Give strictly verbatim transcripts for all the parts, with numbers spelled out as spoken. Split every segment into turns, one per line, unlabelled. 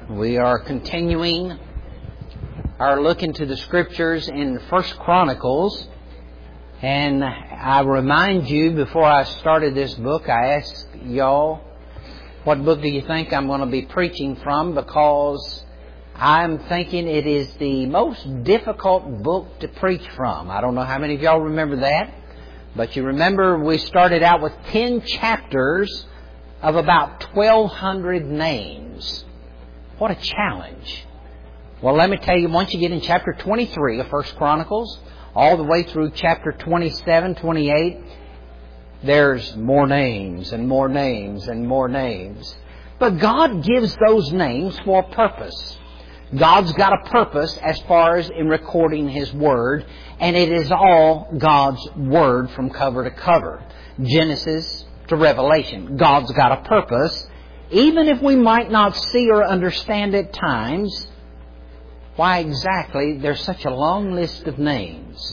We are continuing our look into the Scriptures in First Chronicles. And I remind you, before I started this book, I asked y'all, what book do you think I'm going to be preaching from? Because I'm thinking it is the most difficult book to preach from. I don't know how many of y'all remember that. But you remember we started out with ten chapters of about twelve hundred names. What a challenge. Well, let me tell you, once you get in chapter twenty-three of First Chronicles, all the way through chapter twenty-seven, twenty-eight, there's more names and more names and more names. But God gives those names for a purpose. God's got a purpose as far as in recording His Word, and it is all God's Word from cover to cover. Genesis to Revelation. God's got a purpose. Even if we might not see or understand at times why exactly there's such a long list of names.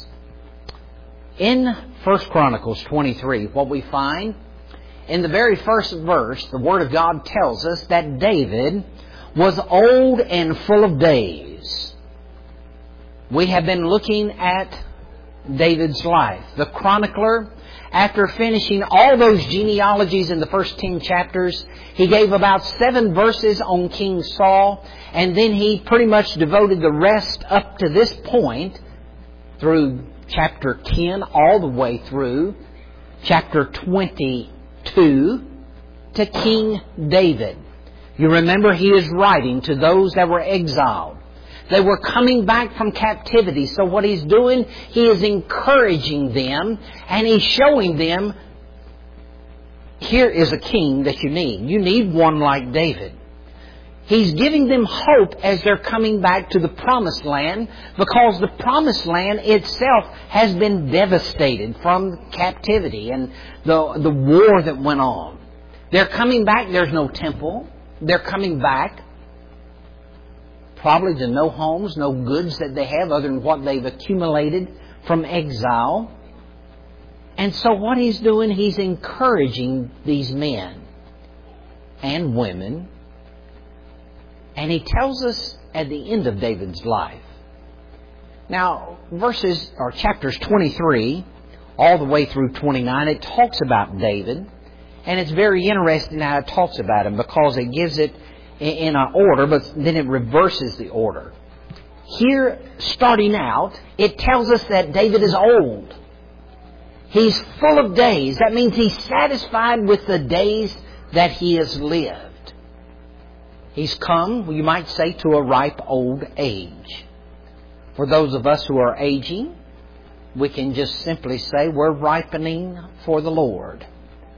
In First Chronicles twenty-three, what we find, in the very first verse, the Word of God tells us that David was old and full of days. We have been looking at David's life. The chronicler, after finishing all those genealogies in the first ten chapters, he gave about seven verses on King Saul, and then he pretty much devoted the rest up to this point through chapter ten all the way through chapter twenty-two to King David. You remember he is writing to those that were exiled. They were coming back from captivity. So what he's doing, he is encouraging them and he's showing them, here is a king that you need. You need one like David. He's giving them hope as they're coming back to the Promised Land, because the Promised Land itself has been devastated from captivity and the, the war that went on. They're coming back, there's no temple. They're coming back probably to no homes, no goods that they have other than what they've accumulated from exile. And so what he's doing, he's encouraging these men and women. And he tells us at the end of David's life. Now, verses or chapters twenty-three all the way through twenty-nine, it talks about David. And it's very interesting how it talks about him, because it gives it in an order, but then it reverses the order. Here, starting out, it tells us that David is old. He's full of days. That means he's satisfied with the days that he has lived. He's come, you might say, to a ripe old age. For those of us who are aging, we can just simply say we're ripening for the Lord.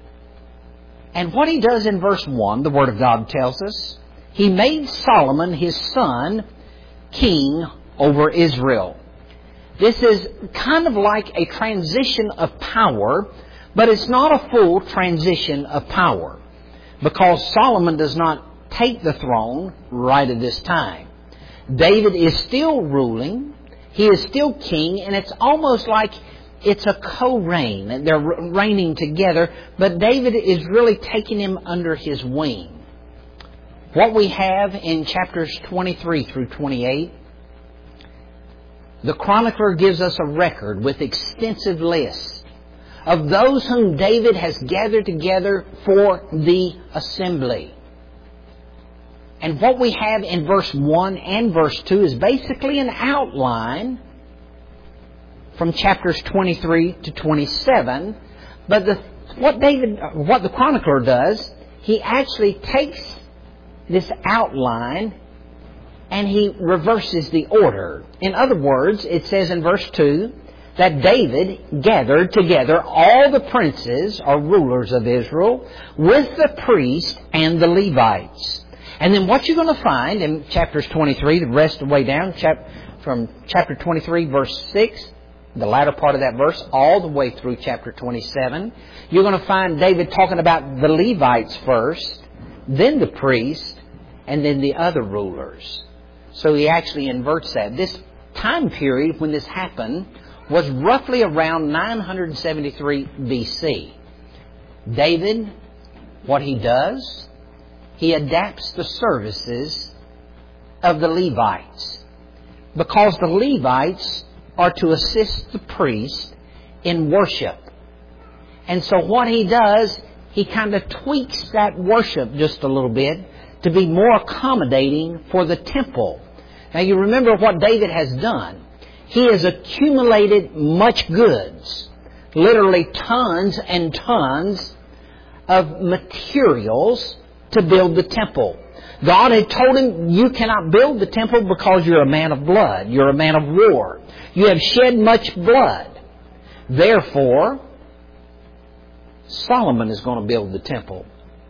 And what he does in verse one, the Word of God tells us, he made Solomon his son king over Israel. This is kind of like a transition of power, but it's not a full transition of power, because Solomon does not take the throne right at this time. David is still ruling, he is still king, and it's almost like it's a co-reign. They're reigning together, but David is really taking him under his wing. What we have in chapters twenty-three through twenty-eight, the chronicler gives us a record with extensive lists of those whom David has gathered together for the assembly. And what we have in verse one and verse two is basically an outline from chapters twenty-three to twenty-seven. But the, what David, what the chronicler does, he actually takes this outline and he reverses the order. In other words, it says in verse two that David gathered together all the princes or rulers of Israel with the priests and the Levites. And then what you're going to find in chapters twenty-three, the rest of the way down, chap, from chapter twenty-three, verse six, the latter part of that verse, all the way through chapter twenty-seven, you're going to find David talking about the Levites first, then the priests, and then the other rulers. So he actually inverts that. This time period when this happened was roughly around nine hundred seventy-three B C. David, what he does, he adapts the services of the Levites, because the Levites are to assist the priest in worship. And so what he does, he kind of tweaks that worship just a little bit to be more accommodating for the temple. Now you remember what David has done. He has accumulated much goods, literally tons and tons of materials to build the temple. God had told him, you cannot build the temple because you're a man of blood. You're a man of war. You have shed much blood. Therefore, Solomon is going to build the temple.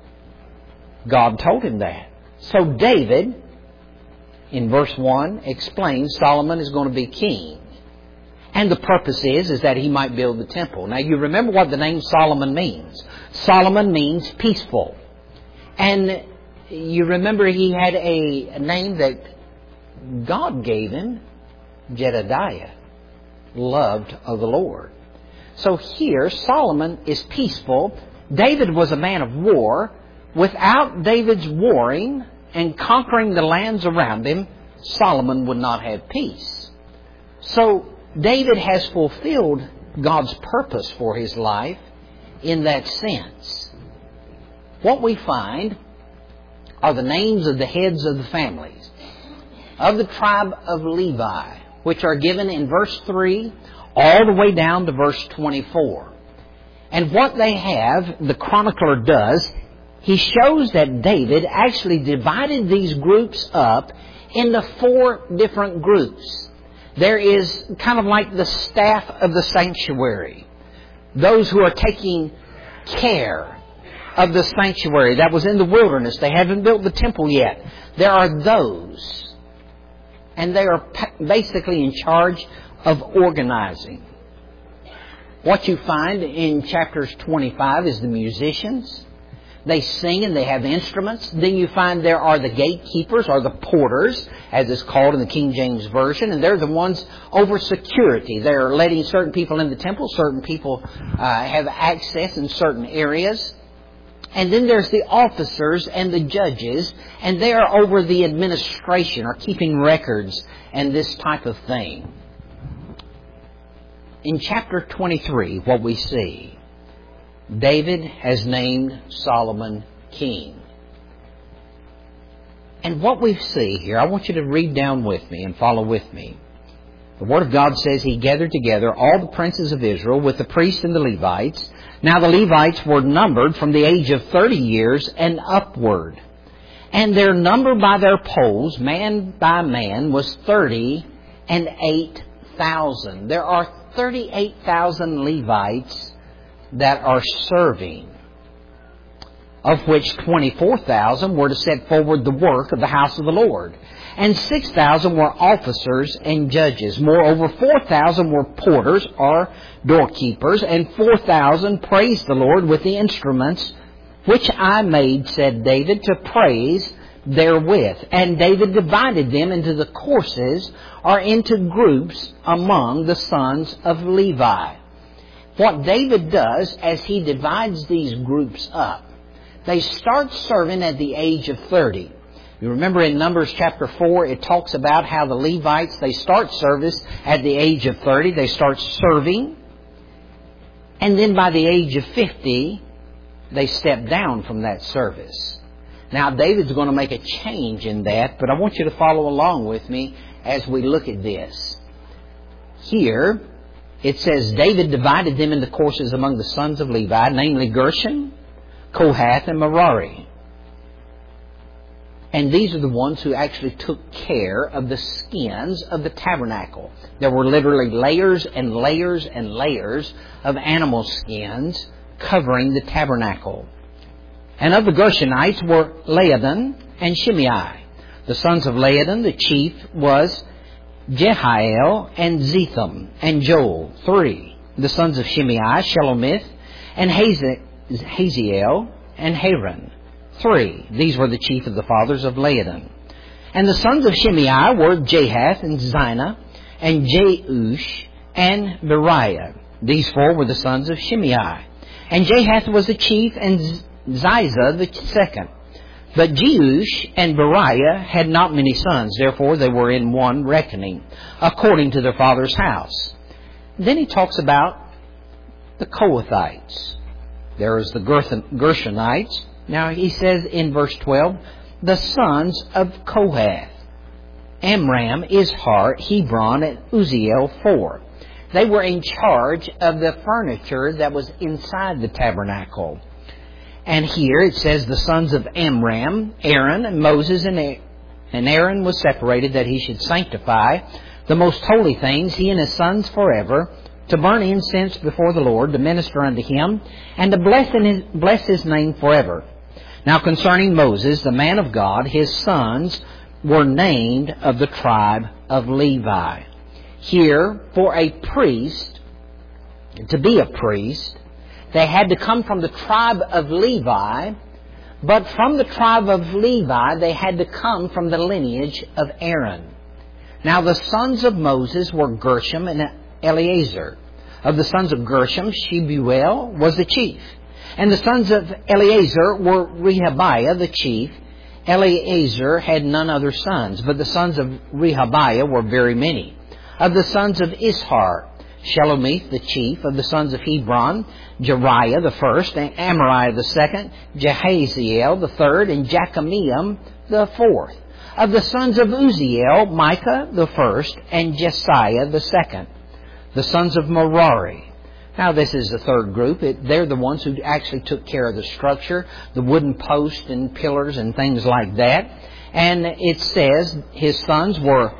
God told him that. So David, in verse one, explains Solomon is going to be king. And the purpose is, is that he might build the temple. Now you remember what the name Solomon means. Solomon means peaceful. And you remember he had a name that God gave him, Jedediah, loved of the Lord. So here, Solomon is peaceful. David was a man of war. Without David's warring and conquering the lands around him, Solomon would not have peace. So David has fulfilled God's purpose for his life in that sense. What we find are the names of the heads of the families of the tribe of Levi, which are given in verse three all the way down to verse twenty-four. And what they have, the chronicler does, he shows that David actually divided these groups up into four different groups. There is kind of like the staff of the sanctuary, those who are taking care of the sanctuary that was in the wilderness. They haven't built the temple yet. There are those. And they are basically in charge of organizing. What you find in chapters twenty-five is the musicians. They sing and they have instruments. Then you find there are the gatekeepers or the porters, as it's called in the King James Version. And they're the ones over security. They're letting certain people in the temple. Certain people uh, have access in certain areas. And then there's the officers and the judges, and they are over the administration or keeping records and this type of thing. In chapter twenty-three, what we see, David has named Solomon king. And what we see here, I want you to read down with me and follow with me. The Word of God says he gathered together all the princes of Israel with the priests and the Levites. Now the Levites were numbered from the age of thirty years and upward. And their number by their polls, man by man, was thirty and eight thousand. There are thirty-eight thousand Levites that are serving, of which twenty-four thousand were to set forward the work of the house of the Lord. And six thousand were officers and judges. Moreover, four thousand were porters or doorkeepers, and four thousand praised the Lord with the instruments which I made, said David, to praise therewith. And David divided them into the courses or into groups among the sons of Levi. What David does as he divides these groups up, they start serving at the age of thirty. You remember in Numbers chapter four, it talks about how the Levites, they start service at the age of thirty. They start serving. And then by the age of fifty, they step down from that service. Now, David's going to make a change in that, but I want you to follow along with me as we look at this. Here, it says, David divided them into courses among the sons of Levi, namely Gershon, Kohath, and Merari. And these are the ones who actually took care of the skins of the tabernacle. There were literally layers and layers and layers of animal skins covering the tabernacle. And of the Gershonites were Laodan and Shimei. The sons of Laodan, the chief, was Jehiel and Zetham and Joel, three. The sons of Shimei, Shelomith and Haziel and Haran, three. These were the chief of the fathers of Laodan. And the sons of Shimei were Jahath and Zina and Jeush and Beriah. These four were the sons of Shimei. And Jahath was the chief and Ziza the second. But Jeush and Beriah had not many sons, therefore they were in one reckoning, according to their father's house. Then he talks about the Kohathites. There is the Gershonites. Now he says in verse twelve, the sons of Kohath, Amram, Izhar, Hebron, and Uzziel, four. They were in charge of the furniture that was inside the tabernacle. And here it says the sons of Amram, Aaron, and Moses, and Aaron was separated that he should sanctify the most holy things, he and his sons forever, to burn incense before the Lord, to minister unto Him, and to bless his, bless his name forever. Now concerning Moses, the man of God, his sons were named of the tribe of Levi. Here, for a priest, to be a priest, they had to come from the tribe of Levi, but from the tribe of Levi, they had to come from the lineage of Aaron. Now the sons of Moses were Gershom and Eleazar. Of the sons of Gershom, Shebuel was the chief. And the sons of Eleazar were Rehabiah the chief. Eleazar had none other sons, but the sons of Rehabiah were very many. Of the sons of Izhar, Shelomith the chief. Of the sons of Hebron, Jeriah the first, and Amariah the second, Jehaziel the third, and Jekameam the fourth. Of the sons of Uzziel, Micah the first, and Jesiah the second. The sons of Merari. Now this is the third group. It, they're the ones who actually took care of the structure, the wooden posts and pillars and things like that. And it says his sons were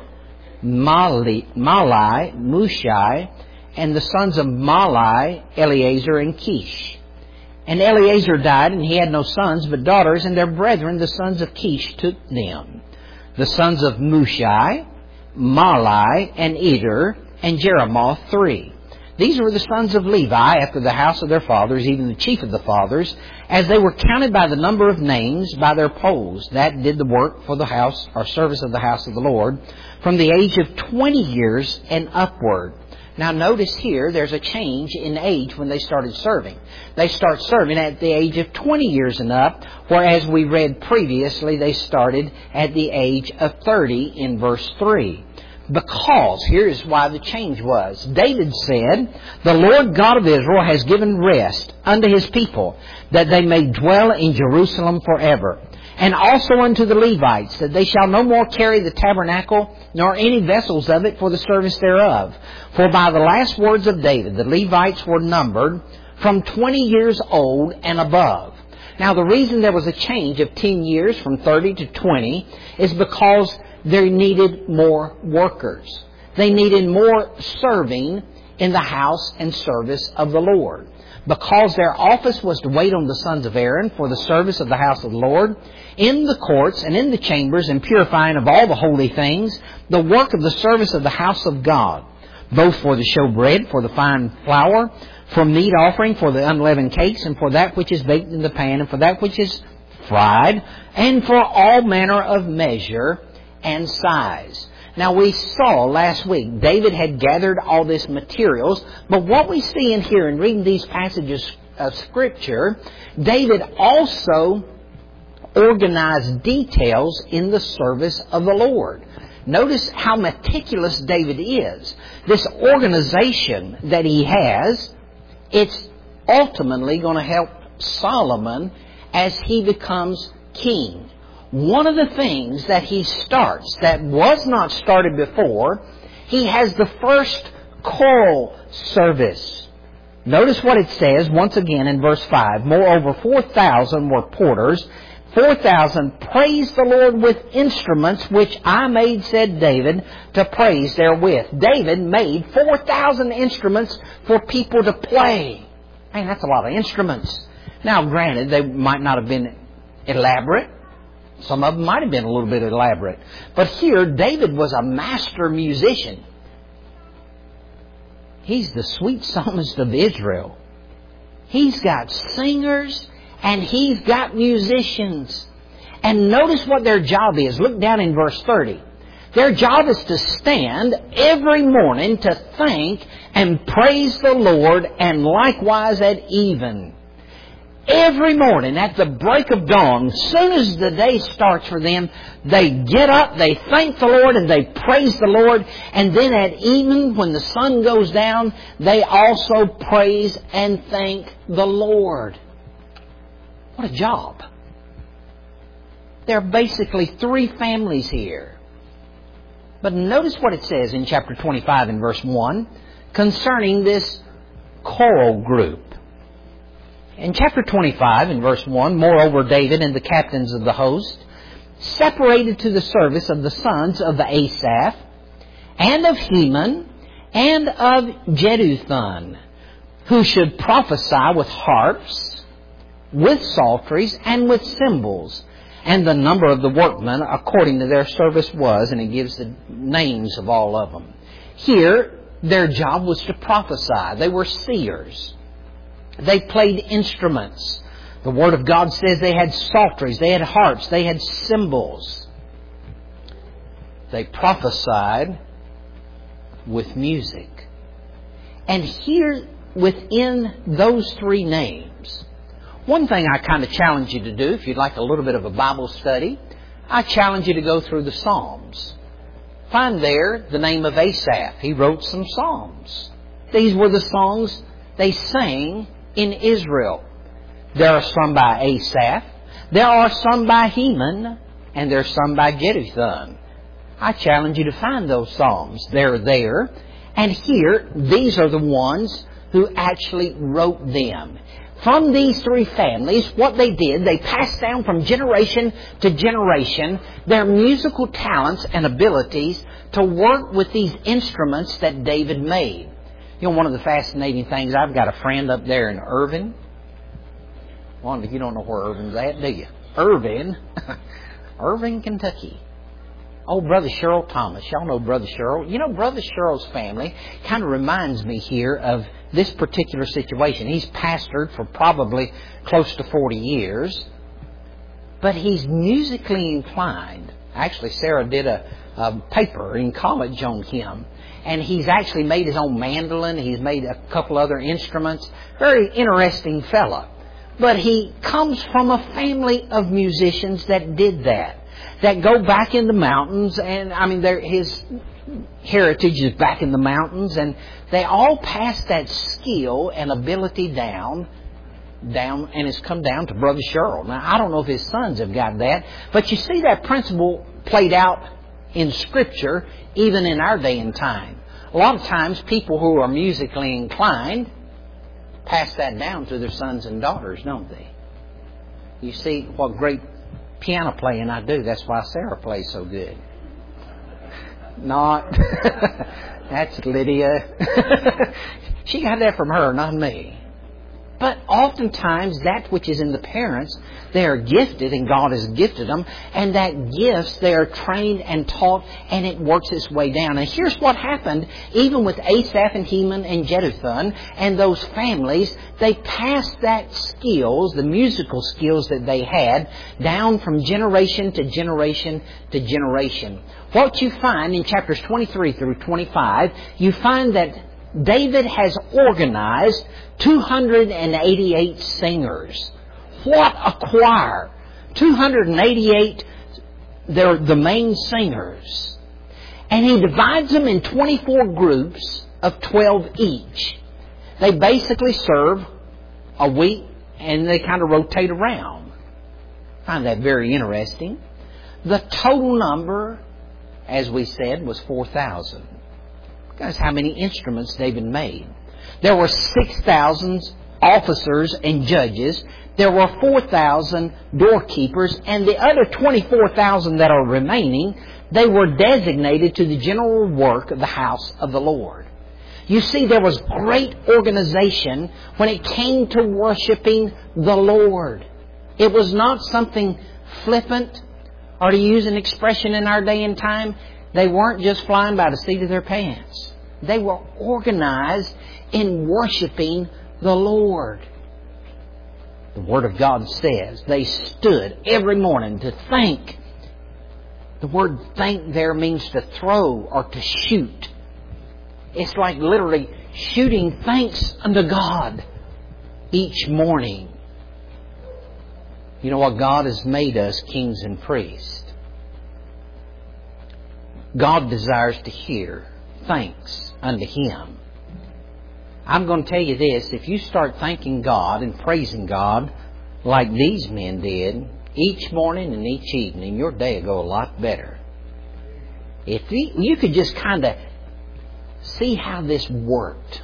Mali, Malai, Mushai, and the sons of Malai, Eleazar and Kish. And Eleazar died, and he had no sons but daughters, and their brethren, the sons of Kish, took them. The sons of Mushai, Malai, and Eder, and Jeremoth, three. These were the sons of Levi after the house of their fathers, even the chief of the fathers, as they were counted by the number of names by their polls. That did the work for the house, or service of the house of the Lord, from the age of twenty years and upward. Now notice here, there's a change in age when they started serving. They start serving at the age of twenty years and up, whereas we read previously they started at the age of thirty in verse three. Because, here is why the change was. David said, the Lord God of Israel has given rest unto His people, that they may dwell in Jerusalem forever. And also unto the Levites, that they shall no more carry the tabernacle, nor any vessels of it for the service thereof. For by the last words of David, the Levites were numbered from twenty years old and above. Now the reason there was a change of ten years from thirty to twenty is because they needed more workers. They needed more serving in the house and service of the Lord. Because their office was to wait on the sons of Aaron for the service of the house of the Lord, in the courts and in the chambers and purifying of all the holy things, the work of the service of the house of God, both for the showbread, for the fine flour, for meat offering, for the unleavened cakes, and for that which is baked in the pan, and for that which is fried, and for all manner of measure and size. Now we saw last week, David had gathered all these materials, but what we see in here in reading these passages of Scripture, David also organized details in the service of the Lord. Notice how meticulous David is. This organization that he has, it's ultimately going to help Solomon as he becomes king. One of the things that he starts that was not started before, he has the first choral service. Notice what it says once again in verse five. Moreover, four thousand were porters, four thousand praised the Lord with instruments, which I made, said David, to praise therewith. David made four thousand instruments for people to play. Man, that's a lot of instruments. Now, granted, they might not have been elaborate. Some of them might have been a little bit elaborate. But here, David was a master musician. He's the sweet psalmist of Israel. He's got singers and he's got musicians. And notice what their job is. Look down in verse thirty. Their job is to stand every morning to thank and praise the Lord, and likewise at even. Every morning at the break of dawn, as soon as the day starts for them, they get up, they thank the Lord, and they praise the Lord. And then at evening, when the sun goes down, they also praise and thank the Lord. What a job. There are basically three families here. But notice what it says in chapter twenty-five and verse one concerning this choral group. In chapter twenty-five and verse one, moreover David and the captains of the host separated to the service of the sons of the Asaph and of Heman and of Jeduthun, who should prophesy with harps, with psalteries, and with cymbals. And the number of the workmen according to their service was, and it gives the names of all of them. Here, their job was to prophesy. They were seers. They played instruments. The Word of God says they had psalteries, they had harps, they had cymbals. They prophesied with music. And here, within those three names, one thing I kind of challenge you to do, if you'd like a little bit of a Bible study, I challenge you to go through the Psalms. Find there the name of Asaph. He wrote some Psalms. These were the songs they sang in Israel. There are some by Asaph. There are some by Heman. And there are some by Jeduthun. I challenge you to find those Psalms. They're there. And here, these are the ones who actually wrote them. From these three families, what they did, they passed down from generation to generation their musical talents and abilities to work with these instruments that David made. You know, one of the fascinating things, I've got a friend up there in Irving. Wanda, you don't know where Irving's at, do you? Irving. Irving, Kentucky. Oh, Brother Sherrill Thomas. Y'all know Brother Sherrill. You know, Brother Sherrill's family kind of reminds me here of this particular situation. He's pastored for probably close to forty years. But he's musically inclined. Actually, Sarah did a, a paper in college on him. And he's actually made his own mandolin. He's made a couple other instruments. Very interesting fella. But he comes from a family of musicians that did that. That go back in the mountains, and I mean, his heritage is back in the mountains, and they all pass that skill and ability down, down, and it's come down to Brother Sherrill. Now, I don't know if his sons have got that, but you see that principle played out in Scripture, even in our day and time. A lot of times, people who are musically inclined pass that down to their sons and daughters, don't they? You see what great piano playing I do. That's why Sarah plays so good. Not. That's Lydia. She got that from her, not me. But oftentimes that which is in the parents, they are gifted, and God has gifted them, and that gifts, they are trained and taught, and it works its way down. And here's what happened, even with Asaph and Heman and Jeduthun and those families, they passed that skills, the musical skills that they had, down from generation to generation to generation. What you find in chapters twenty-three through twenty-five, you find that David has organized two hundred eighty-eight singers. What a choir! two hundred eighty-eight, they're the main singers. And he divides them in twenty-four groups of twelve each. They basically serve a week and they kind of rotate around. I find that very interesting. The total number, as we said, was four thousand. Guys, how many instruments David made? There were six thousand officers and judges. There were four thousand doorkeepers. And the other twenty-four thousand that are remaining, they were designated to the general work of the house of the Lord. You see, there was great organization when it came to worshiping the Lord. It was not something flippant, or to use an expression in our day and time, they weren't just flying by the seat of their pants. They were organized in worshiping the Lord. The Word of God says they stood every morning to thank. The word thank there means to throw or to shoot. It's like literally shooting thanks unto God each morning. You know what? God has made us kings and priests. God desires to hear thanks unto Him. I'm going to tell you this. If you start thanking God and praising God like these men did, each morning and each evening, your day will go a lot better. If you, you could just kind of see how this worked.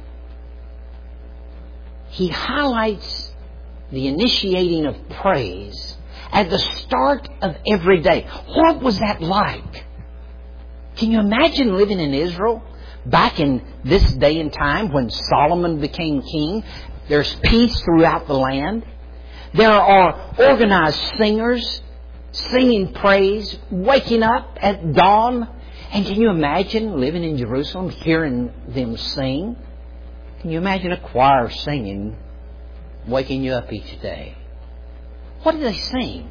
He highlights the initiating of praise at the start of every day. What was that like? Can you imagine living in Israel back in this day and time when Solomon became king? There's peace throughout the land. There are organized singers singing praise, waking up at dawn. And can you imagine living in Jerusalem, hearing them sing? Can you imagine a choir singing, waking you up each day? What do they sing?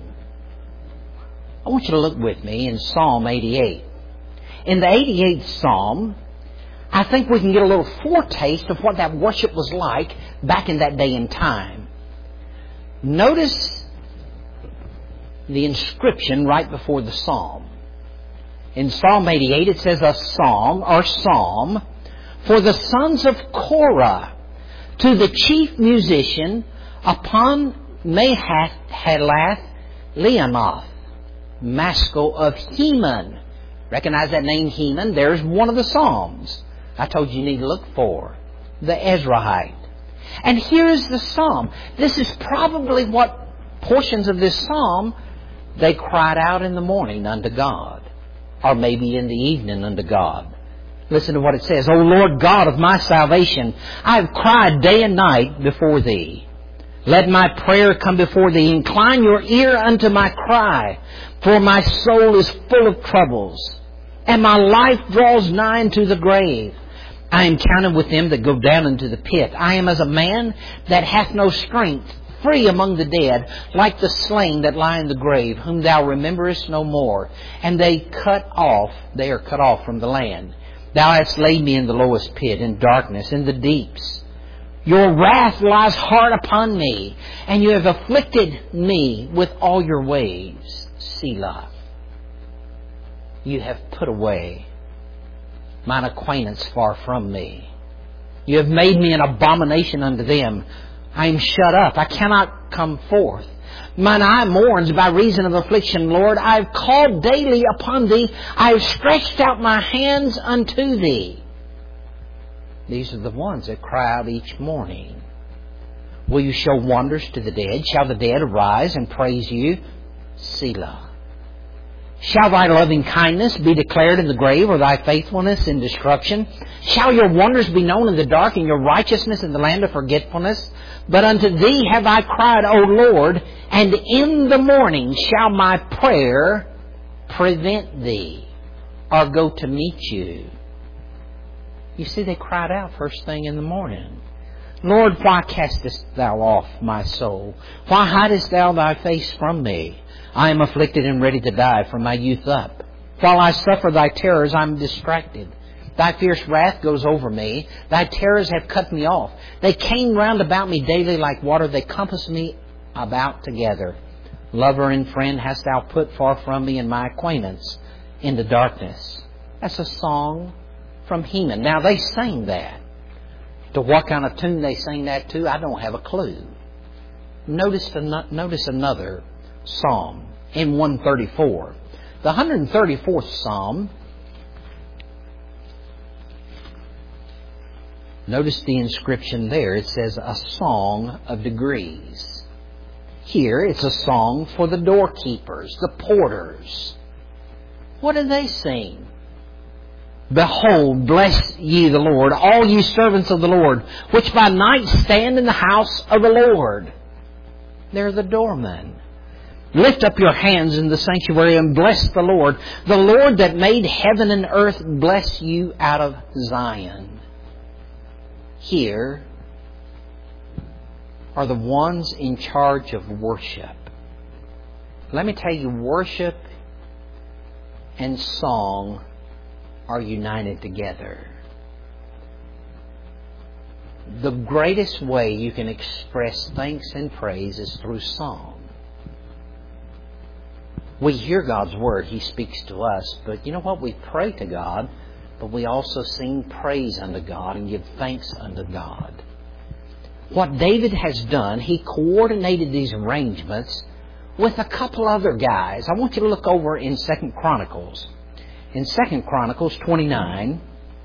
I want you to look with me in Psalm eighty-eight. In the eighty-eighth Psalm, I think we can get a little foretaste of what that worship was like back in that day and time. Notice the inscription right before the Psalm. In Psalm eighty-eight it says, a psalm or psalm for the sons of Korah, to the chief musician upon Mahalath Leanoth, Maskil of Heman. Recognize that name, Heman? There's one of the Psalms I told you you need to look for. The Ezrahite. And here is the Psalm. This is probably what portions of this Psalm they cried out in the morning unto God. Or maybe in the evening unto God. Listen to what it says. O Lord God of my salvation, I have cried day and night before Thee. Let my prayer come before Thee. Incline your ear unto my cry. For my soul is full of troubles, and my life draws nigh unto the grave. I am counted with them that go down into the pit. I am as a man that hath no strength, free among the dead, like the slain that lie in the grave, whom Thou rememberest no more. And they cut off, they are cut off from the land. Thou hast laid me in the lowest pit, in darkness, in the deeps. Your wrath lies hard upon me, and you have afflicted me with all your waves. Selah. You have put away mine acquaintance far from me. You have made me an abomination unto them. I am shut up. I cannot come forth. Mine eye mourns by reason of affliction, Lord. I have called daily upon Thee. I have stretched out my hands unto Thee. These are the ones that cry out each morning. Will you show wonders to the dead? Shall the dead arise and praise you? Selah. Shall Thy loving kindness be declared in the grave, or Thy faithfulness in destruction? Shall your wonders be known in the dark, and your righteousness in the land of forgetfulness? But unto Thee have I cried, O Lord, and in the morning shall my prayer prevent Thee, or go to meet you. You see, they cried out first thing in the morning. Lord, why castest Thou off my soul? Why hidest Thou Thy face from me? I am afflicted and ready to die from my youth up. While I suffer Thy terrors, I am distracted. Thy fierce wrath goes over me. Thy terrors have cut me off. They came round about me daily like water. They compass me about together. Lover and friend hast Thou put far from me, and my acquaintance into darkness. That's a song from Heman. Now, they sang that. To what kind of tune they sang that to, I don't have a clue. Notice, notice another psalm in one thirty-four. The one hundred thirty-fourth Psalm, notice the inscription there. It says, a song of degrees. Here, it's a song for the doorkeepers, the porters. What do they sing? Behold, bless ye the Lord, all ye servants of the Lord, which by night stand in the house of the Lord. They're the doormen. Lift up your hands in the sanctuary and bless the Lord. The Lord that made heaven and earth bless you out of Zion. Here are the ones in charge of worship. Let me tell you, worship and song are united together. The greatest way you can express thanks and praise is through song. We hear God's Word. He speaks to us. But you know what? We pray to God, but we also sing praise unto God and give thanks unto God. What David has done, he coordinated these arrangements with a couple other guys. I want you to look over in Second Chronicles. In Second Chronicles twenty-nine,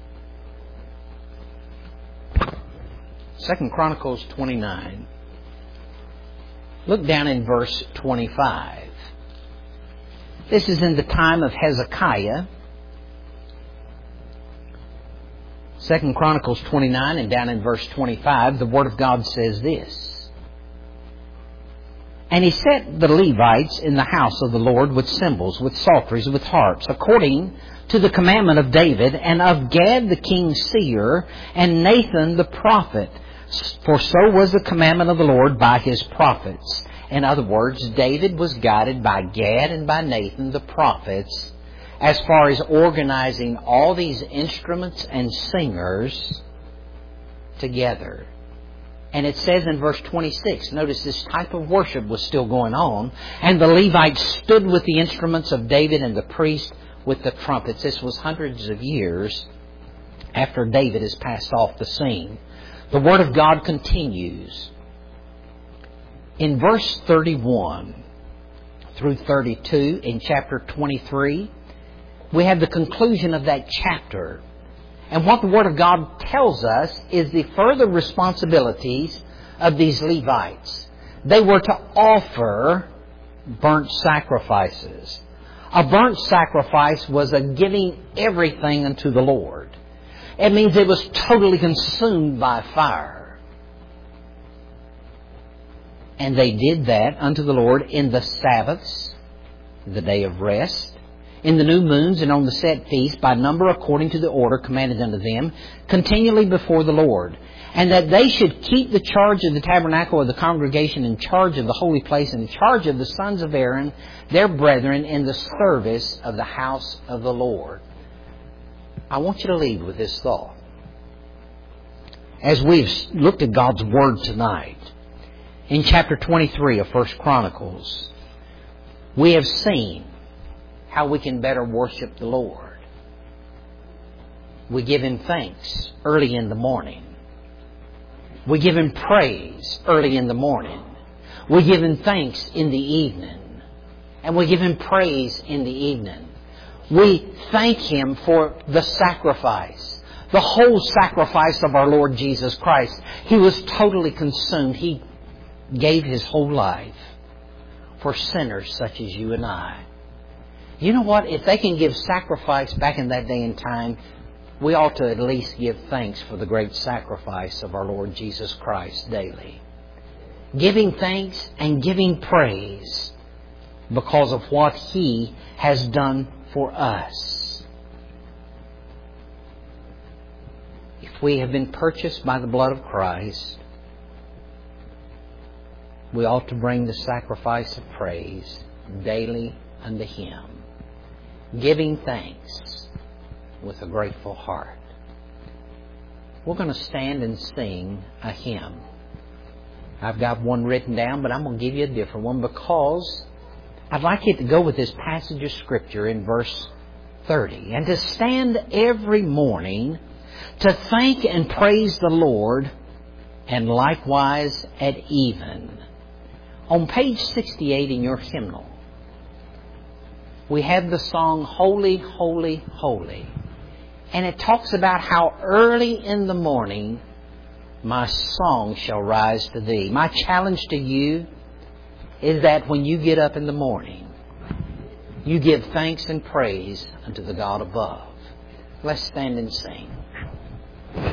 Second Chronicles twenty-nine, look down in verse twenty-five. This is in the time of Hezekiah. Second Chronicles twenty-nine and down in verse twenty-five, the Word of God says this. And he set the Levites in the house of the Lord with cymbals, with psalteries, with harps, according to the commandment of David, and of Gad the king's seer, and Nathan the prophet. For so was the commandment of the Lord by his prophets. In other words, David was guided by Gad and by Nathan the prophets as far as organizing all these instruments and singers together. And it says in verse twenty-six, notice this type of worship was still going on. And the Levites stood with the instruments of David and the priest with the trumpets. This was hundreds of years after David has passed off the scene. The Word of God continues. In verse thirty-one through thirty-two in chapter twenty-three, we have the conclusion of that chapter. And what the Word of God tells us is the further responsibilities of these Levites. They were to offer burnt sacrifices. A burnt sacrifice was a giving everything unto the Lord. It means it was totally consumed by fire. And they did that unto the Lord in the Sabbaths, the day of rest, in the new moons and on the set feasts, by number according to the order commanded unto them, continually before the Lord. And that they should keep the charge of the tabernacle of the congregation, in charge of the holy place, in charge of the sons of Aaron, their brethren, in the service of the house of the Lord. I want you to leave with this thought. As we've looked at God's Word tonight, in chapter twenty-three of First Chronicles, we have seen how we can better worship the Lord. We give Him thanks early in the morning. We give Him praise early in the morning. We give Him thanks in the evening. And we give Him praise in the evening. We thank Him for the sacrifice, the whole sacrifice of our Lord Jesus Christ. He was totally consumed. He gave His whole life for sinners such as you and I. You know what? If they can give sacrifice back in that day and time, we ought to at least give thanks for the great sacrifice of our Lord Jesus Christ daily. Giving thanks and giving praise because of what He has done for us. If we have been purchased by the blood of Christ, we ought to bring the sacrifice of praise daily unto Him, giving thanks with a grateful heart. We're going to stand and sing a hymn. I've got one written down, but I'm going to give you a different one because I'd like it to go with this passage of Scripture in verse thirty. And to stand every morning to thank and praise the Lord, and likewise at even. On page sixty-eight in your hymnal, we have the song Holy, Holy, Holy. And it talks about how early in the morning my song shall rise to Thee. My challenge to you is that when you get up in the morning, you give thanks and praise unto the God above. Let's stand and sing.